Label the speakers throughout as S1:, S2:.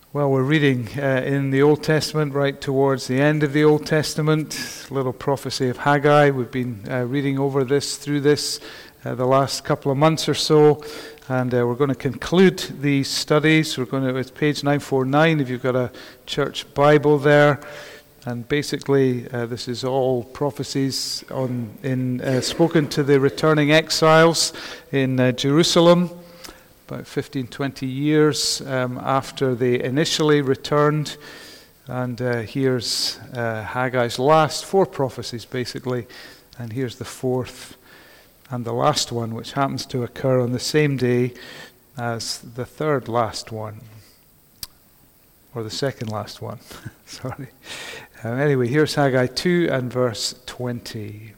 S1: Well, we're reading in the Old Testament right towards the end of the Old Testament, little prophecy of Haggai. We've been reading over through this the last couple of months or so, and we're going to conclude these studies. It's page 949 if you've got a church Bible there. And basically, this is all prophecies spoken to the returning exiles in Jerusalem, about 15, 20 years after they initially returned. And here's Haggai's last four prophecies, basically. And here's the fourth and the last one, which happens to occur on the same day as the third last one. Or the second last one. Sorry. Anyway, here's Haggai 2 and verse 20.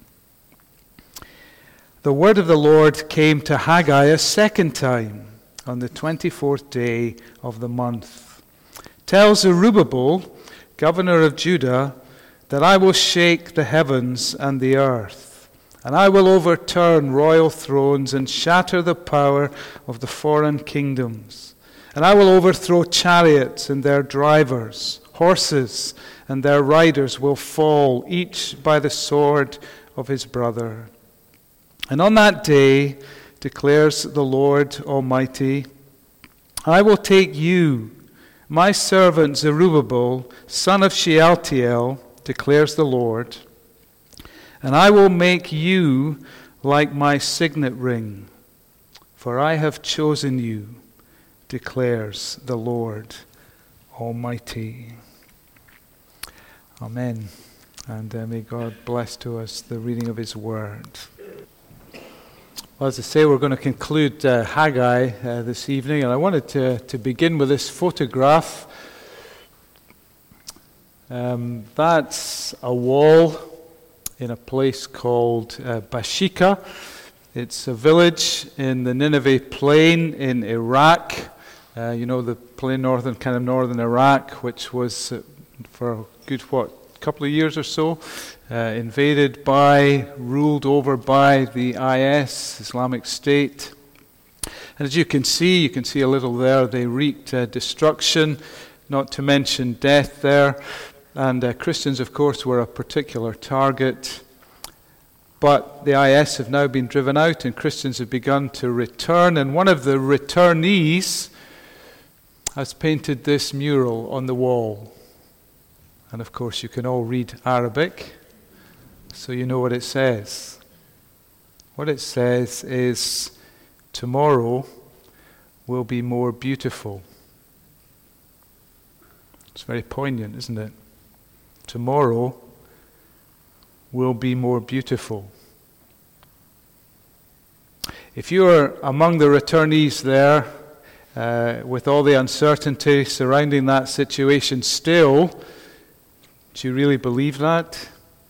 S1: The word of the Lord came to Haggai a second time on the 24th day of the month. Tell Zerubbabel, governor of Judah, that I will shake the heavens and the earth, and I will overturn royal thrones and shatter the power of the foreign kingdoms. And I will overthrow chariots and their drivers, horses and their riders will fall, each by the sword of his brother. And on that day, declares the Lord Almighty, I will take you, my servant Zerubbabel, son of Shealtiel, declares the Lord, and I will make you like my signet ring, for I have chosen you, declares the Lord Almighty. Amen. And may God bless to us the reading of his word. Well, as I say, we're going to conclude Haggai this evening, and I wanted to begin with this photograph. That's a wall in a place called Bashika. It's a village in the Nineveh Plain in Iraq. The plain northern Iraq, which was for a good, couple of years or so, invaded by, ruled over by the IS, Islamic State. And as you can see a little there, they wreaked destruction, not to mention death there. And Christians, of course, were a particular target. But the IS have now been driven out, and Christians have begun to return. And one of the returnees has painted this mural on the wall. And of course, you can all read Arabic, so you know what it says. What it says is, tomorrow will be more beautiful. It's very poignant, isn't it? Tomorrow will be more beautiful. If you're among the returnees there, with all the uncertainty surrounding that situation still, do you really believe that?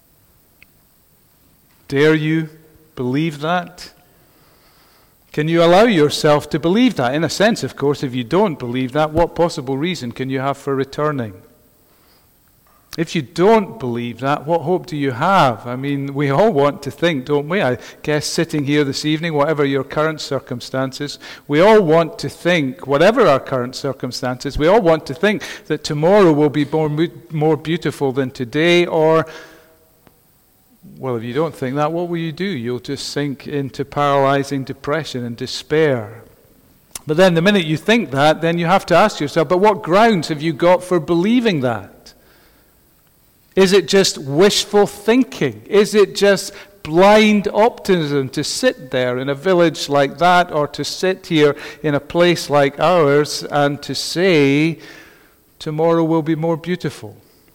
S1: Dare you believe that? Can you allow yourself to believe that? In a sense, of course, if you don't believe that, what possible reason can you have for returning? If you don't believe that, what hope do you have? I mean, we all want to think, don't we? I guess sitting here this evening, whatever your current circumstances, we all want to think, whatever our current circumstances, we all want to think that tomorrow will be more beautiful than today, or, well, if you don't think that, what will you do? You'll just sink into paralyzing depression and despair. But then the minute you think that, then you have to ask yourself, but what grounds have you got for believing that? Is it just wishful thinking? Is it just blind optimism to sit there in a village like that, or to sit here in a place like ours and to say, tomorrow will be more beautiful?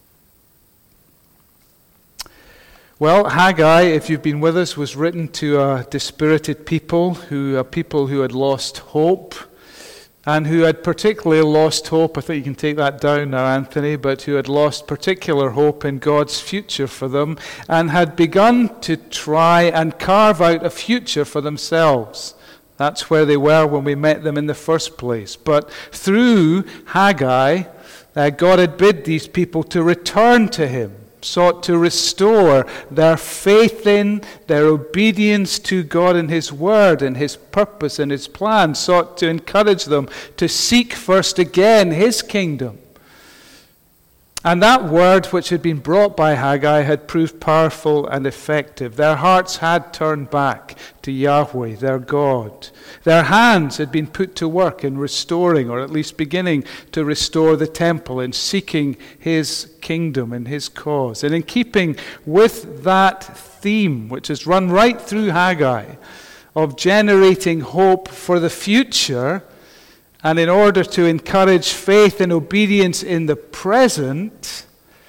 S1: Well, Haggai, if you've been with us, was written to a dispirited people who had lost hope, and who had particularly lost hope. I think you can take that down now, Anthony, but who had lost particular hope in God's future for them, and had begun to try and carve out a future for themselves. That's where they were when we met them in the first place. But through Haggai, God had bid these people to return to him. sought to restore their faith in, their obedience to God and His Word and His purpose and His plan, sought to encourage them to seek first again His kingdom. And that word which had been brought by Haggai had proved powerful and effective. Their hearts had turned back to Yahweh, their God. Their hands had been put to work in restoring, or at least beginning to restore the temple and seeking His kingdom and His cause. And in keeping with that theme, which has run right through Haggai, of generating hope for the future, and in order to encourage faith and obedience in the present,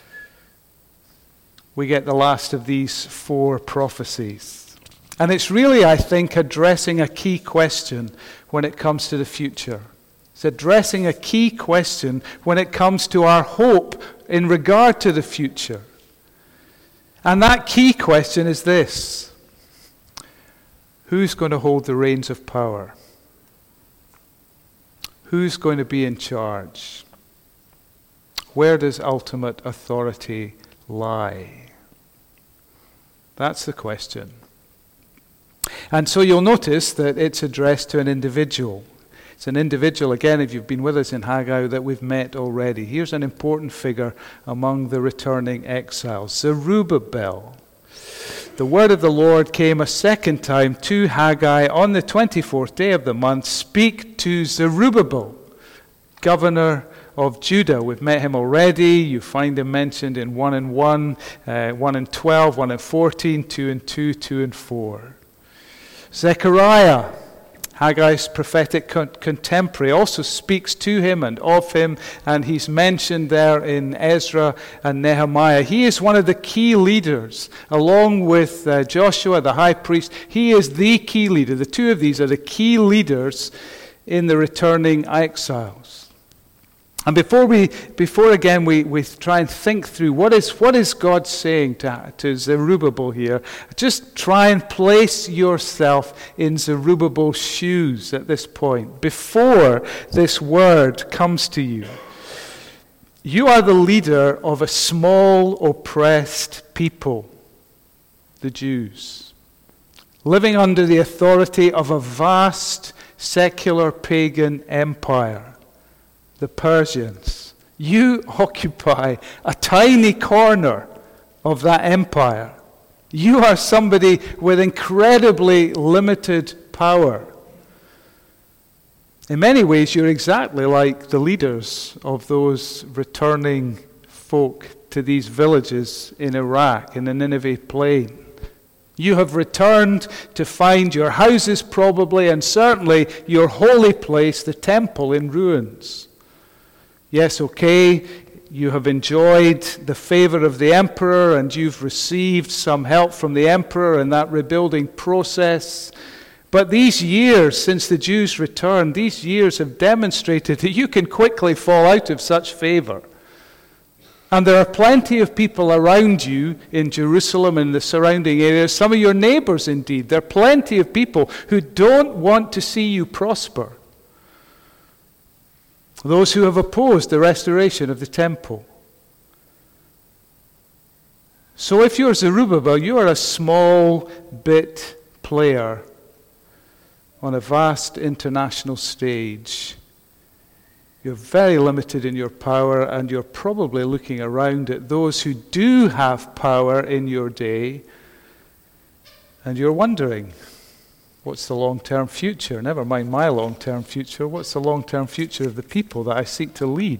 S1: we get the last of these 4 prophecies. And it's really, I think, addressing a key question when it comes to the future. It's addressing a key question when it comes to our hope in regard to the future. And that key question is this: who's going to hold the reins of power? Who's going to be in charge? Where does ultimate authority lie? That's the question. And so you'll notice that it's addressed to an individual. It's an individual, again, if you've been with us in Haggai, that we've met already. Here's an important figure among the returning exiles: Zerubbabel. The word of the Lord came a second time to Haggai on the 24th day of the month. Speak to Zerubbabel, governor of Judah. We've met him already. You find him mentioned in 1 and 1, 1 and 12, 1 and 14, 2 and 2, 2 and 4. Zechariah, Haggai's prophetic contemporary, also speaks to him and of him, and he's mentioned there in Ezra and Nehemiah. He is one of the key leaders, along with Joshua, the high priest. He is the key leader. The two of these are the key leaders in the returning exiles. And before again we try and think through what is God saying to Zerubbabel here, just try and place yourself in Zerubbabel's shoes at this point, before this word comes to you. You are the leader of a small, oppressed people, the Jews, living under the authority of a vast, secular, pagan empire. The Persians. You occupy a tiny corner of that empire. You are somebody with incredibly limited power. In many ways, you're exactly like the leaders of those returning folk to these villages in Iraq, in the Nineveh plain. You have returned to find your houses probably, and certainly your holy place, the temple, in ruins. Yes, okay, you have enjoyed the favor of the emperor and you've received some help from the emperor in that rebuilding process. But these years since the Jews returned, these years have demonstrated that you can quickly fall out of such favor. And there are plenty of people around you in Jerusalem and the surrounding areas, some of your neighbors indeed. There are plenty of people who don't want to see you prosper. Those who have opposed the restoration of the temple. So if you're Zerubbabel, you are a small bit player on a vast international stage. You're very limited in your power, and you're probably looking around at those who do have power in your day, and you're wondering, what's the long-term future? Never mind my long-term future. What's the long-term future of the people that I seek to lead?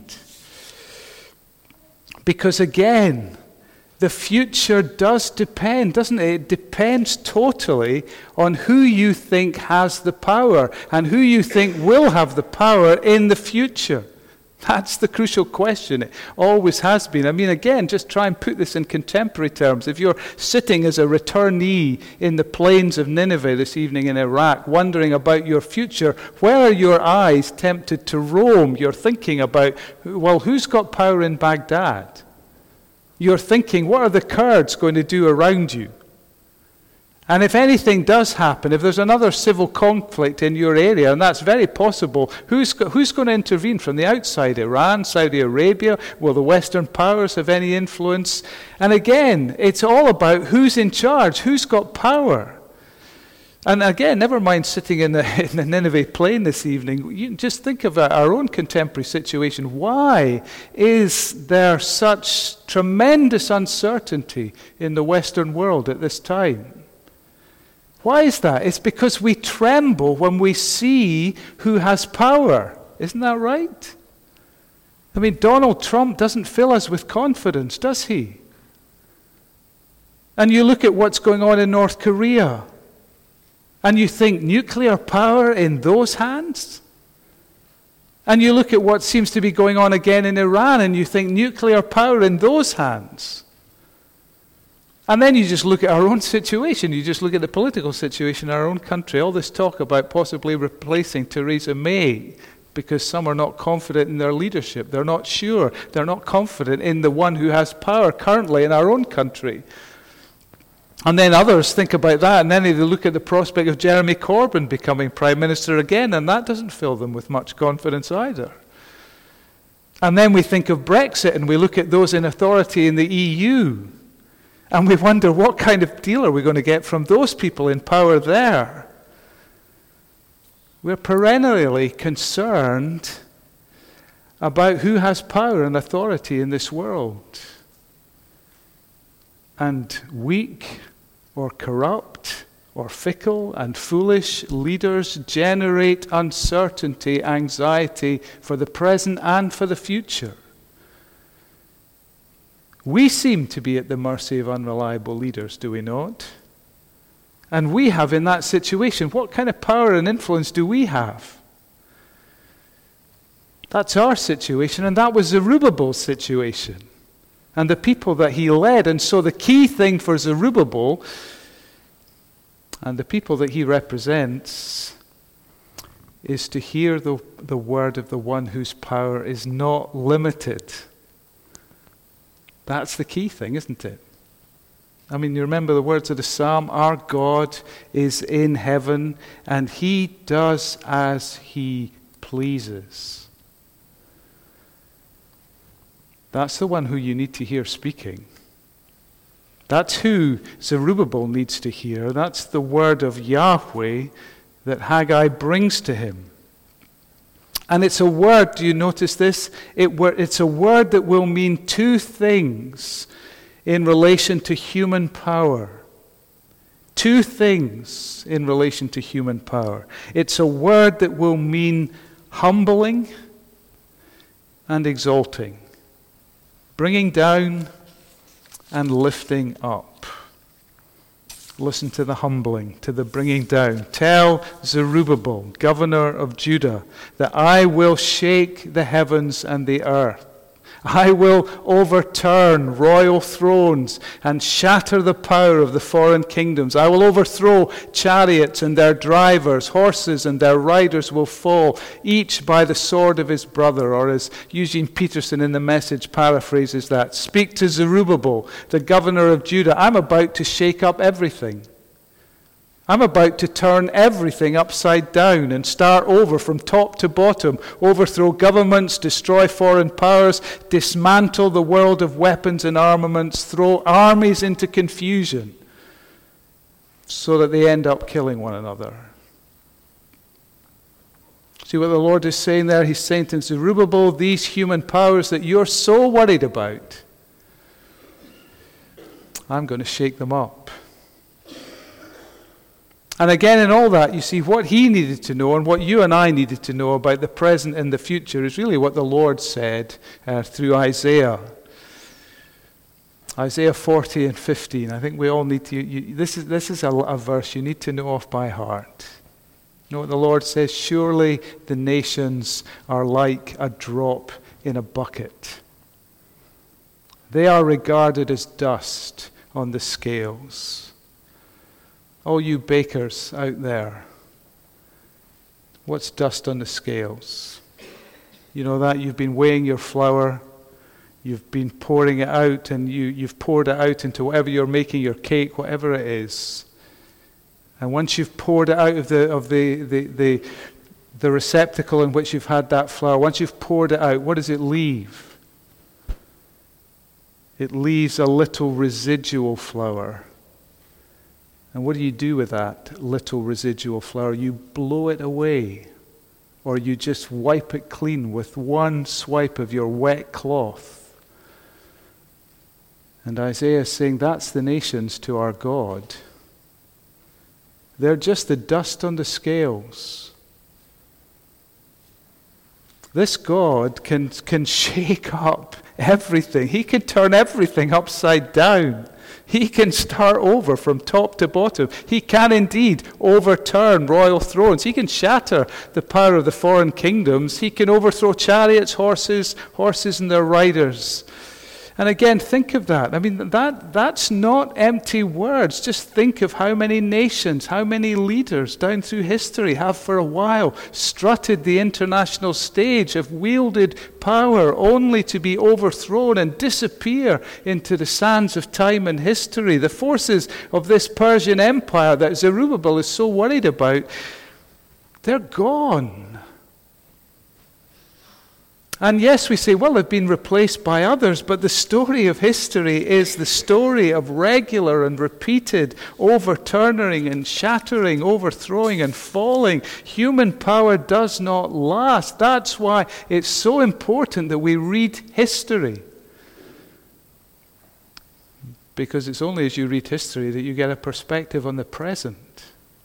S1: Because again, the future does depend, doesn't it? It depends totally on who you think has the power and who you think will have the power in the future. That's the crucial question. It always has been. I mean, again, just try and put this in contemporary terms. If you're sitting as a returnee in the plains of Nineveh this evening in Iraq, wondering about your future, where are your eyes tempted to roam? You're thinking about, well, who's got power in Baghdad? You're thinking, what are the Kurds going to do around you? And if anything does happen, if there's another civil conflict in your area, and that's very possible, who's going to intervene from the outside? Iran, Saudi Arabia? Will the Western powers have any influence? And again, it's all about who's in charge, who's got power. And again, never mind sitting in the Nineveh plain this evening. You just think of our own contemporary situation. Why is there such tremendous uncertainty in the Western world at this time? Why is that? It's because we tremble when we see who has power. Isn't that right? I mean, Donald Trump doesn't fill us with confidence, does he? And you look at what's going on in North Korea, and you think nuclear power in those hands? And you look at what seems to be going on again in Iran, and you think nuclear power in those hands? And then you just look at our own situation. You just look at the political situation in our own country. All this talk about possibly replacing Theresa May because some are not confident in their leadership. They're not sure. They're not confident in the one who has power currently in our own country. And then others think about that, and then they look at the prospect of Jeremy Corbyn becoming Prime Minister again, and that doesn't fill them with much confidence either. And then we think of Brexit, and we look at those in authority in the EU, and we wonder what kind of deal are we going to get from those people in power there. We're perennially concerned about who has power and authority in this world. And weak or corrupt or fickle and foolish leaders generate uncertainty, anxiety for the present and for the future. We seem to be at the mercy of unreliable leaders, do we not? And we have in that situation, what kind of power and influence do we have? That's our situation, and that was Zerubbabel's situation. And the people that he led. And so the key thing for Zerubbabel and the people that he represents is to hear the word of the one whose power is not limited. That's the key thing, isn't it? I mean, you remember the words of the psalm, our God is in heaven and he does as he pleases. That's the one who you need to hear speaking. That's who Zerubbabel needs to hear. That's the word of Yahweh that Haggai brings to him. And it's a word, do you notice this? It's a word that will mean two things in relation to human power. Two things in relation to human power. It's a word that will mean humbling and exalting. Bringing down and lifting up. Listen to the humbling, to the bringing down. Tell Zerubbabel, governor of Judah, that I will shake the heavens and the earth. I will overturn royal thrones and shatter the power of the foreign kingdoms. I will overthrow chariots and their drivers. Horses and their riders will fall, each by the sword of his brother. Or as Eugene Peterson in the Message paraphrases that, speak to Zerubbabel, the governor of Judah. I'm about to shake up everything. I'm about to turn everything upside down and start over from top to bottom, overthrow governments, destroy foreign powers, dismantle the world of weapons and armaments, throw armies into confusion so that they end up killing one another. See what the Lord is saying there? He's saying to Zerubbabel, these human powers that you're so worried about, I'm going to shake them up. And again, in all that, you see, what he needed to know and what you and I needed to know about the present and the future is really what the Lord said through Isaiah. Isaiah 40 and 15. I think we all need to, this is a verse you need to know off by heart. You know what the Lord says? Surely the nations are like a drop in a bucket. They are regarded as dust on the scales. All you bakers out there, what's dust on the scales? You know that you've been weighing your flour, you've been pouring it out, and you've poured it out into whatever you're making, your cake, whatever it is. And once you've poured it out of the receptacle in which you've had that flour, once you've poured it out, what does it leave? It leaves a little residual flour. And what do you do with that little residual flour? You blow it away, or you just wipe it clean with one swipe of your wet cloth. And Isaiah is saying that's the nations to our God. They're just the dust on the scales. This God can shake up everything. He can turn everything upside down. He can start over from top to bottom. He can indeed overturn royal thrones. He can shatter the power of the foreign kingdoms. He can overthrow chariots, horses and their riders. And again, think of that. I mean, that's not empty words. Just think of how many nations, how many leaders down through history have for a while strutted the international stage, have wielded power only to be overthrown and disappear into the sands of time and history. The forces of this Persian Empire that Zerubbabel is so worried about, they're gone. And yes, we say, well, they've been replaced by others, but the story of history is the story of regular and repeated overturning and shattering, overthrowing and falling. Human power does not last. That's why it's so important that we read history. Because it's only as you read history that you get a perspective on the present.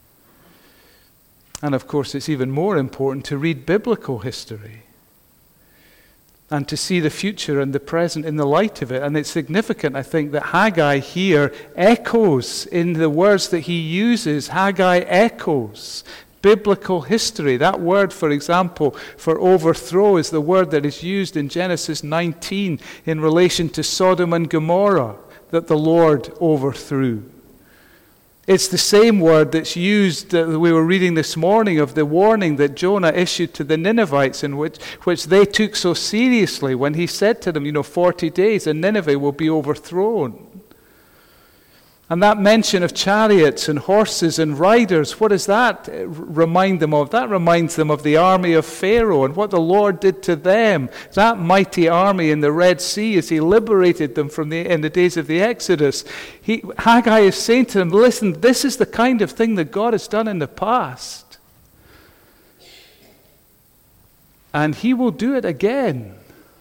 S1: And of course, it's even more important to read biblical history and to see the future and the present in the light of it. And it's significant, I think, that Haggai here echoes in the words that he uses. Haggai echoes biblical history. That word, for example, for overthrow is the word that is used in Genesis 19 in relation to Sodom and Gomorrah that the Lord overthrew. It's the same word that's used that we were reading this morning of the warning that Jonah issued to the Ninevites, in which they took so seriously when he said to them, 40 days and Nineveh will be overthrown. And that mention of chariots and horses and riders, what does that remind them of? That reminds them of the army of Pharaoh and what the Lord did to them. That mighty army in the Red Sea as he liberated them in the days of the Exodus. Haggai is saying to them, listen, this is the kind of thing that God has done in the past. And he will do it again.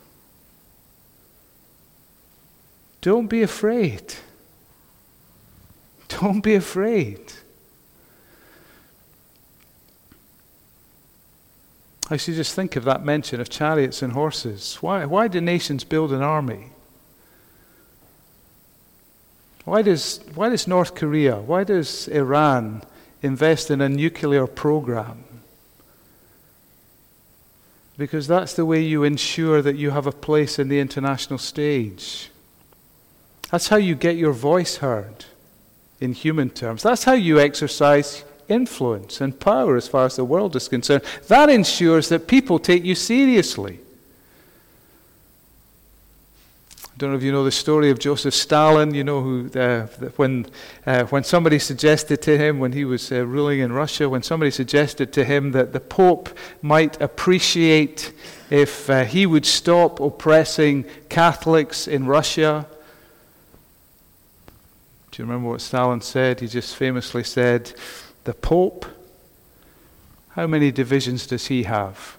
S1: Don't be afraid. Don't be afraid. I should just think of that mention of chariots and horses. Why do nations build an army? Why does North Korea, why does Iran invest in a nuclear program? Because that's the way you ensure that you have a place in the international stage. That's how you get your voice heard. In human terms. That's how you exercise influence and power as far as the world is concerned. That ensures that people take you seriously. I don't know if you know the story of Joseph Stalin, when somebody suggested to him, when he was ruling in Russia, when somebody suggested to him that the Pope might appreciate if he would stop oppressing Catholics in Russia. Do you remember what Stalin said? He just famously said, the Pope, how many divisions does he have?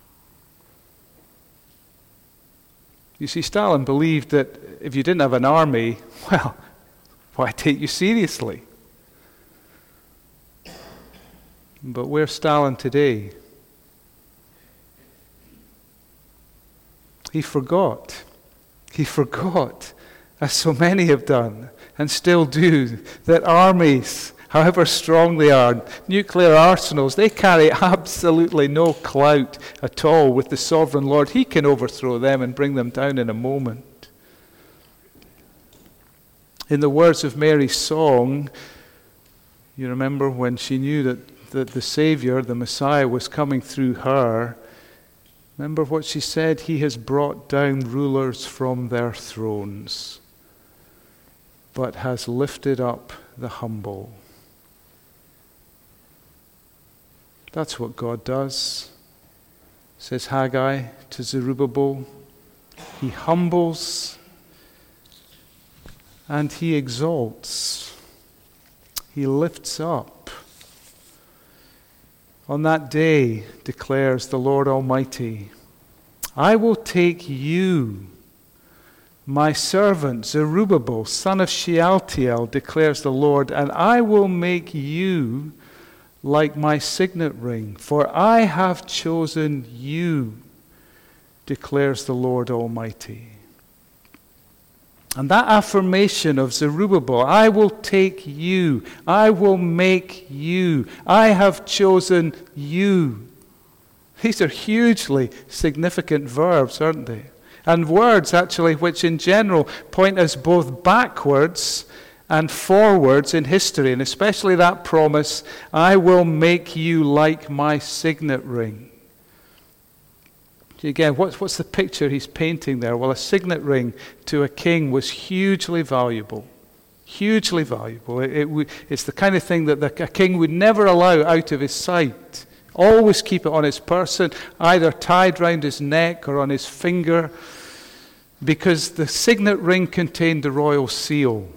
S1: You see, Stalin believed that if you didn't have an army, well, why take you seriously? But where's Stalin today? He forgot. He forgot, as so many have done, and still do, that armies, however strong they are, nuclear arsenals, they carry absolutely no clout at all with the sovereign Lord. He can overthrow them and bring them down in a moment. In the words of Mary's song, you remember when she knew that the Savior, the Messiah, was coming through her, remember what she said? He has brought down rulers from their thrones, but has lifted up the humble. That's what God does, says Haggai to Zerubbabel. He humbles and he exalts. He lifts up. On that day, declares the Lord Almighty, I will take you, my servant Zerubbabel, son of Shealtiel, declares the Lord, and I will make you like my signet ring, for I have chosen you, declares the Lord Almighty. And that affirmation of Zerubbabel, I will take you, I will make you, I have chosen you. These are hugely significant verbs, aren't they? And words, actually, which in general point us both backwards and forwards in history, and especially that promise, I will make you like my signet ring. Again, what's the picture he's painting there? Well, a signet ring to a king was hugely valuable. Hugely valuable. It's the kind of thing that a king would never allow out of his sight. Always keep it on his person, either tied round his neck or on his finger, because the signet ring contained the royal seal.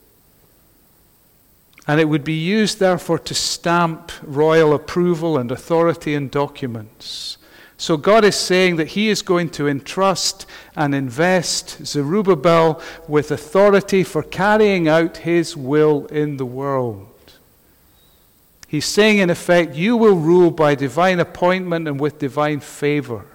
S1: And it would be used, therefore, to stamp royal approval and authority in documents. So God is saying that he is going to entrust and invest Zerubbabel with authority for carrying out his will in the world. He's saying, in effect, you will rule by divine appointment and with divine favor.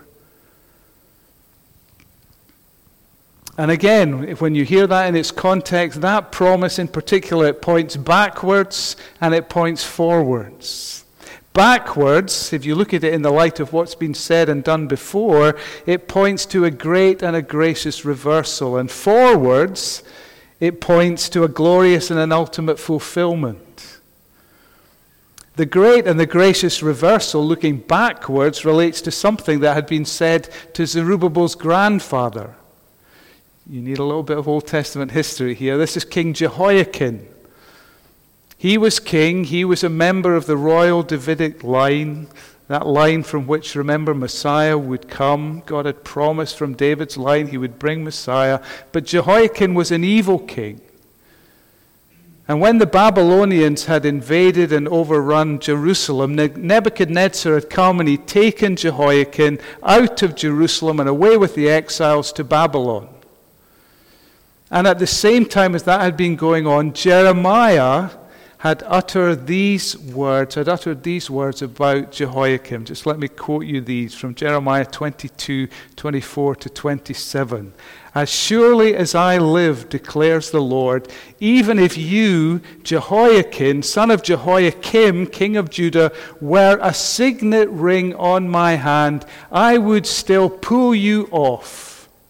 S1: And again, when you hear that in its context, that promise in particular, it points backwards and it points forwards. Backwards, if you look at it in the light of what's been said and done before, it points to a great and a gracious reversal. And forwards, it points to a glorious and an ultimate fulfillment. The great and the gracious reversal, looking backwards, relates to something that had been said to Zerubbabel's grandfather. You need a little bit of Old Testament history here. This is King Jehoiakim. He was king. He was a member of the royal Davidic line, that line from which, remember, Messiah would come. God had promised from David's line he would bring Messiah. But Jehoiakim was an evil king. And when the Babylonians had invaded and overrun Jerusalem, Nebuchadnezzar had come and he'd taken Jehoiakim out of Jerusalem and away with the exiles to Babylon. And at the same time as that had been going on, Jeremiah had uttered these words about Jehoiakim. Just let me quote you these from Jeremiah 22:24 to 27. As surely as I live, declares the Lord, even if you, Jehoiakim, son of Jehoiakim, king of Judah, wear a signet ring on my hand, I would still pull you off.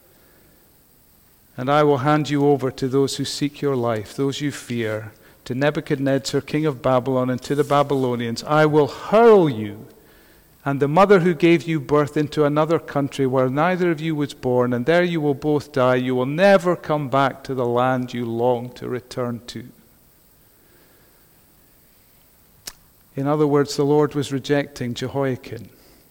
S1: And I will hand you over to those who seek your life, those you fear, to Nebuchadnezzar, king of Babylon, and to the Babylonians. I will hurl you and the mother who gave you birth into another country where neither of you was born, and there you will both die. You will never come back to the land you long to return to. In other words, the Lord was rejecting Jehoiakim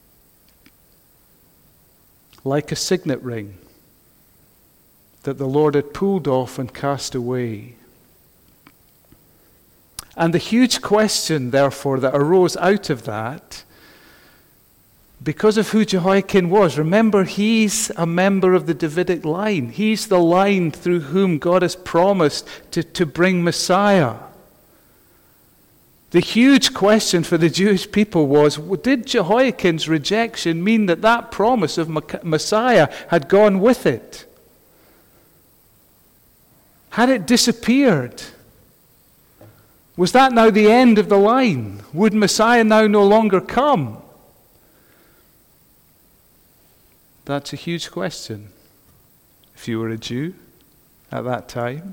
S1: like a signet ring that the Lord had pulled off and cast away. And the huge question, therefore, that arose out of that, because of who Jehoiakim was, remember, he's a member of the Davidic line. He's the line through whom God has promised to bring Messiah. The huge question for the Jewish people was, did Jehoiakim's rejection mean that that promise of Messiah had gone with it? Had it disappeared? Was that now the end of the line? Would Messiah now no longer come? That's a huge question if you were a Jew at that time.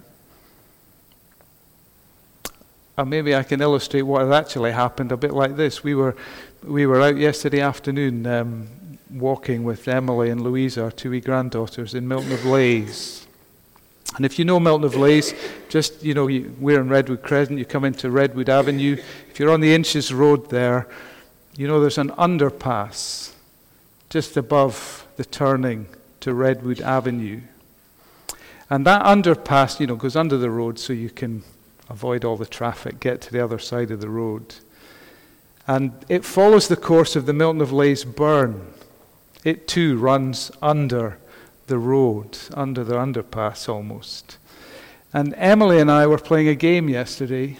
S1: Or maybe I can illustrate what had actually happened a bit like this. We were out yesterday afternoon walking with Emily and Louisa, our two wee granddaughters, in Milton of Leys. And if you know Milton of Leys, just, we're in Redwood Crescent, you come into Redwood Avenue. If you're on the Inches Road there, You know, there's an underpass just above the turning to Redwood Avenue. And that underpass, goes under the road so you can avoid all the traffic, get to the other side of the road. And it follows the course of the Milton of Leys burn. It too runs under the road, under the underpass almost. And Emily and I were playing a game yesterday.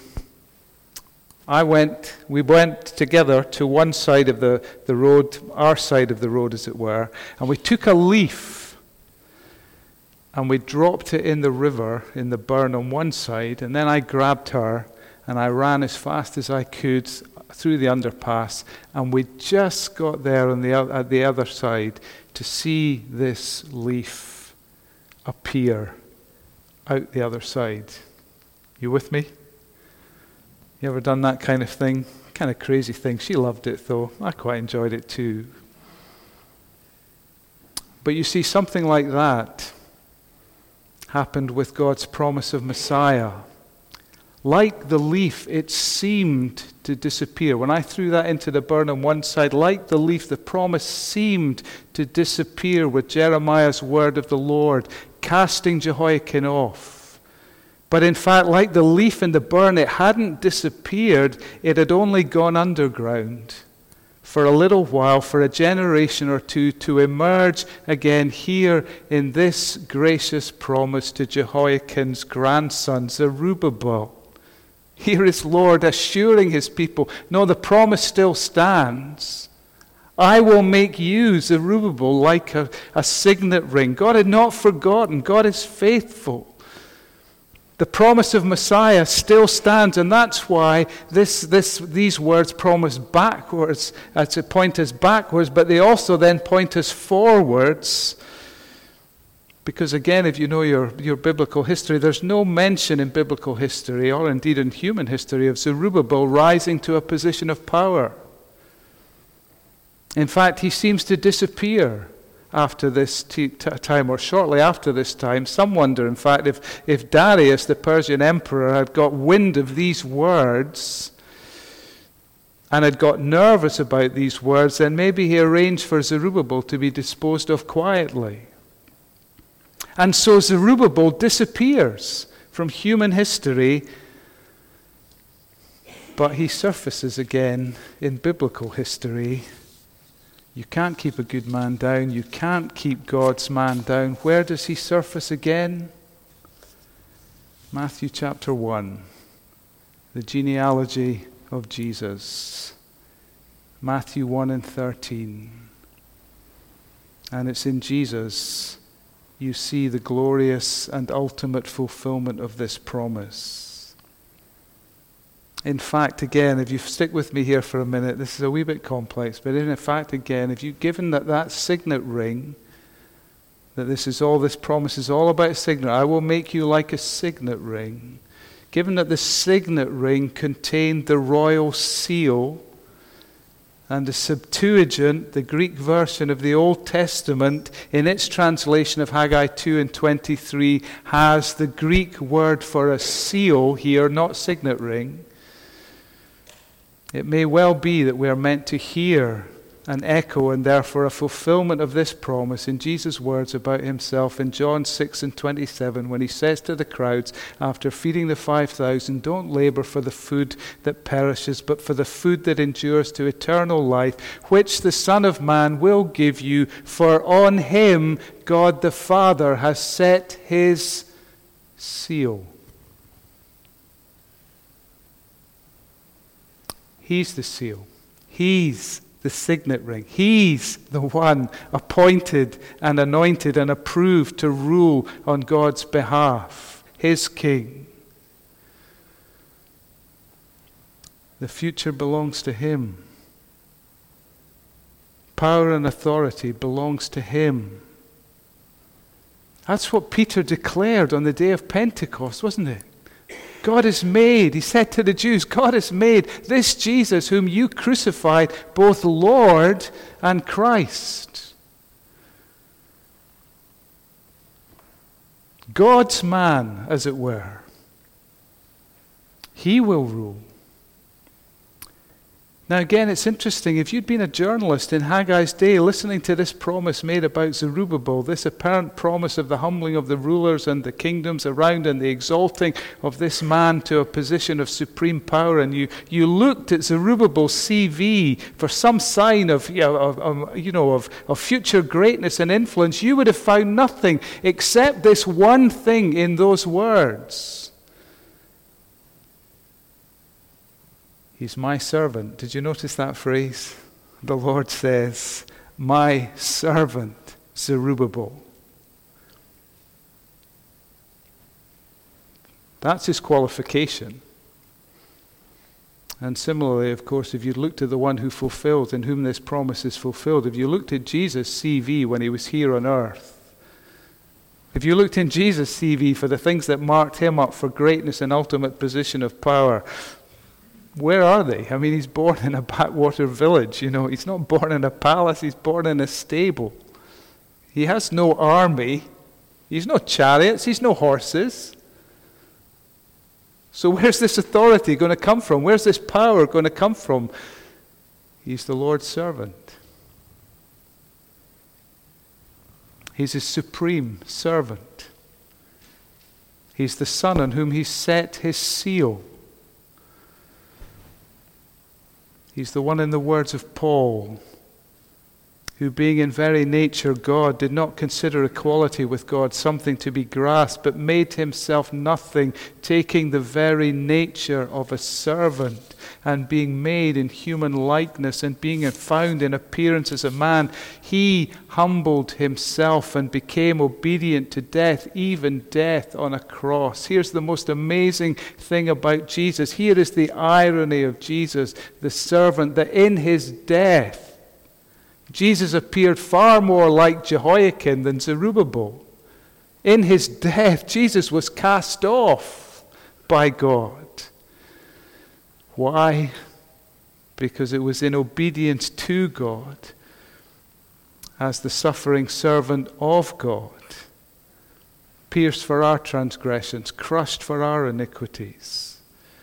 S1: We went together to one side of the road, our side of the road as it were, and we took a leaf and we dropped it in the river, in the burn on one side, and then I grabbed her and I ran as fast as I could through the underpass, and we just got there at the other side to see this leaf appear out the other side. You with me? You ever done that kind of thing? Kind of crazy thing. She loved it though. I quite enjoyed it too. But you see, something like that happened with God's promise of Messiah. Like the leaf, it seemed to disappear. When I threw that into the burn on one side, like the leaf, the promise seemed to disappear with Jeremiah's word of the Lord, casting Jehoiakim off. But in fact, like the leaf in the burn, it hadn't disappeared. It had only gone underground for a little while, for a generation or two, to emerge again here in this gracious promise to Jehoiakim's grandson, Zerubbabel. Here is Lord assuring his people, no, the promise still stands. I will make you, Zerubbabel, like a signet ring. God had not forgotten. God is faithful. The promise of Messiah still stands, and that's why these words promise backwards, to point us backwards, but they also then point us forwards. Because again, if you know your biblical history, there's no mention in biblical history, or indeed in human history, of Zerubbabel rising to a position of power. In fact, he seems to disappear after this time, or shortly after this time. Some wonder, in fact, if Darius, the Persian emperor, had got wind of these words and had got nervous about these words, then maybe he arranged for Zerubbabel to be disposed of quietly. And so Zerubbabel disappears from human history, but he surfaces again in biblical history. You can't keep a good man down. You can't keep God's man down. Where does he surface again? Matthew chapter 1, the genealogy of Jesus. Matthew 1 and 13. And it's in Jesus you see the glorious and ultimate fulfillment of this promise. In fact, again, if you stick with me here for a minute, this is a wee bit complex, but in fact, again, if you've given that signet ring, that this promise is all about a signet, I will make you like a signet ring. Given that the signet ring contained the royal seal, and the Septuagint, the Greek version of the Old Testament, in its translation of Haggai 2 and 23, has the Greek word for a seal here, not signet ring. It may well be that we are meant to hear an echo and therefore a fulfillment of this promise in Jesus' words about himself in John 6 and 27, when he says to the crowds after feeding the 5,000, don't labor for the food that perishes, but for the food that endures to eternal life, which the Son of Man will give you, for on him God the Father has set his seal. He's the seal. He's the signet ring. He's the one appointed and anointed and approved to rule on God's behalf. His king. The future belongs to him. Power and authority belongs to him. That's what Peter declared on the day of Pentecost, wasn't it? God has made, he said to the Jews, God has made this Jesus whom you crucified both Lord and Christ. God's man, as it were. He will rule. Now again, it's interesting, if you'd been a journalist in Haggai's day, listening to this promise made about Zerubbabel, this apparent promise of the humbling of the rulers and the kingdoms around and the exalting of this man to a position of supreme power, and you looked at Zerubbabel's CV for some sign of future greatness and influence, you would have found nothing except this one thing in those words. He's my servant. Did you notice that phrase? The Lord says, my servant Zerubbabel. That's his qualification. And similarly, of course, if you looked at the one who fulfills, in whom this promise is fulfilled, if you looked at Jesus' CV when he was here on earth, if you looked in Jesus' CV for the things that marked him up for greatness and ultimate position of power, where are they? I mean, he's born in a backwater village, He's not born in a palace, he's born in a stable. He has no army. He's no chariots, he's no horses. So where's this authority going to come from? Where's this power going to come from? He's the Lord's servant. He's his supreme servant. He's the Son on whom he set his seal. He's the one, in the words of Paul, who being in very nature God, did not consider equality with God something to be grasped, but made himself nothing, taking the very nature of a servant, and being made in human likeness, and being found in appearance as a man, he humbled himself and became obedient to death, even death on a cross. Here's the most amazing thing about Jesus. Here is the irony of Jesus, the servant, that in his death, Jesus appeared far more like Jehoiakim than Zerubbabel. In his death, Jesus was cast off by God. Why? Because it was in obedience to God, as the suffering servant of God, pierced for our transgressions, crushed for our iniquities,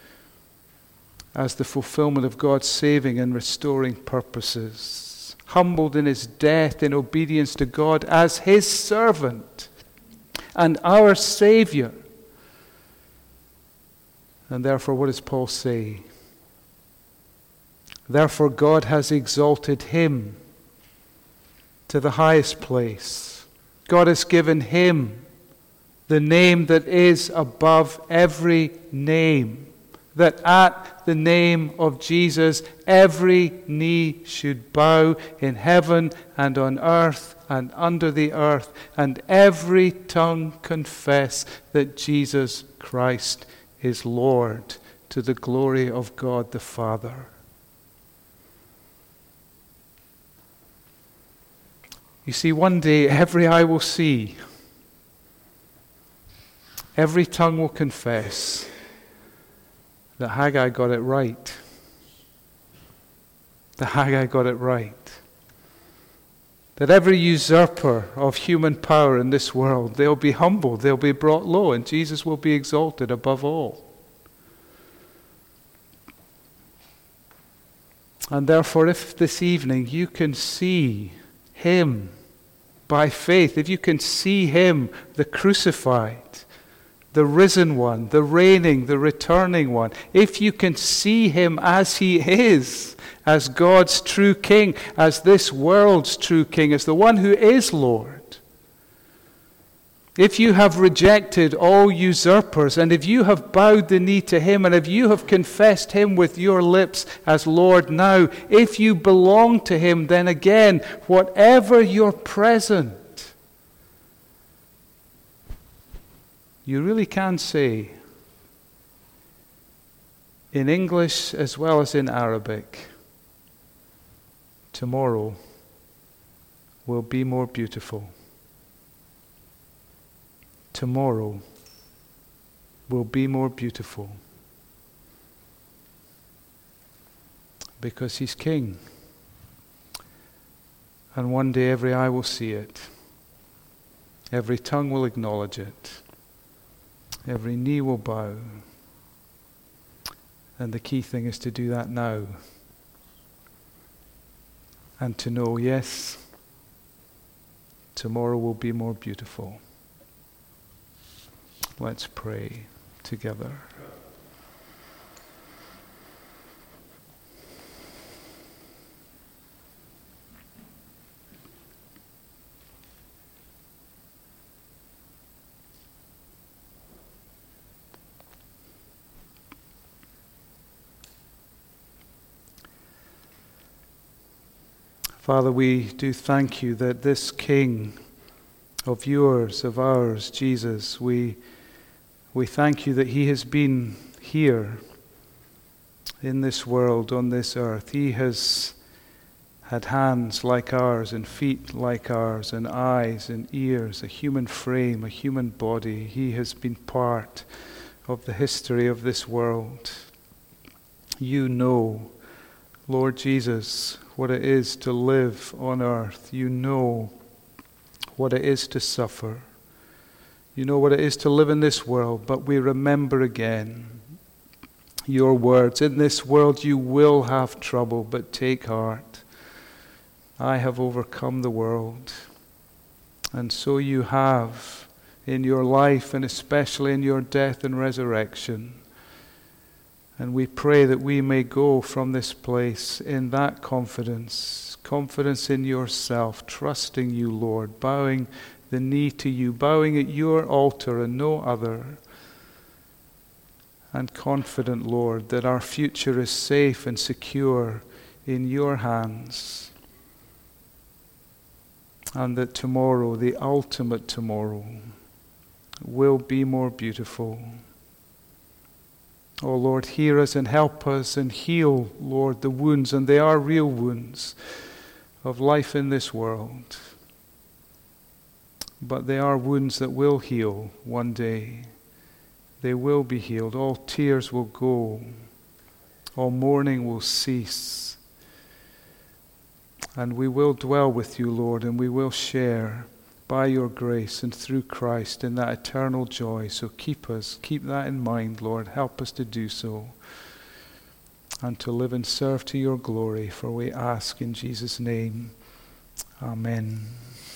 S1: as the fulfillment of God's saving and restoring purposes, humbled in his death in obedience to God as his servant and our Savior. And therefore, what does Paul say? Therefore, God has exalted him to the highest place. God has given him the name that is above every name, that at the name of Jesus every knee should bow in heaven and on earth and under the earth, and every tongue confess that Jesus Christ is Lord, to the glory of God the Father. You see, one day every eye will see, every tongue will confess that Haggai got it right. That Haggai got it right. That every usurper of human power in this world, they'll be humbled, they'll be brought low, and Jesus will be exalted above all. And therefore, if this evening you can see him by faith, if you can see him, the crucified, the risen one, the reigning, the returning one, if you can see him as he is, as God's true king, as this world's true king, as the one who is Lord, if you have rejected all usurpers, and if you have bowed the knee to him, and if you have confessed him with your lips as Lord now, if you belong to him, then again, whatever your present, you really can say, in English as well as in Arabic, tomorrow will be more beautiful. Tomorrow will be more beautiful. Because he's king. And one day every eye will see it. Every tongue will acknowledge it. Every knee will bow. And the key thing is to do that now, and to know, yes, tomorrow will be more beautiful. Let's pray together. Father, we do thank you that this King of yours, of ours, Jesus, we thank you that he has been here in this world, on this earth. He has had hands like ours and feet like ours and eyes and ears, a human frame, a human body. He has been part of the history of this world. You know, Lord Jesus, what it is to live on earth. You know what it is to suffer. You know what it is to live in this world, but we remember again your words. In this world you will have trouble, but take heart. I have overcome the world. And so you have in your life, and especially in your death and resurrection. And we pray that we may go from this place in that confidence in yourself, trusting you, Lord, bowing the knee to you, bowing at your altar and no other, and confident, Lord, that our future is safe and secure in your hands, and that tomorrow, the ultimate tomorrow, will be more beautiful. Oh Lord, hear us and help us and heal, Lord, the wounds, and they are real wounds of life in this world. But they are wounds that will heal one day. They will be healed. All tears will go. All mourning will cease. And we will dwell with you, Lord, and we will share by your grace and through Christ in that eternal joy. So keep that in mind, Lord. Help us to do so and to live and serve to your glory, for we ask in Jesus' name. Amen.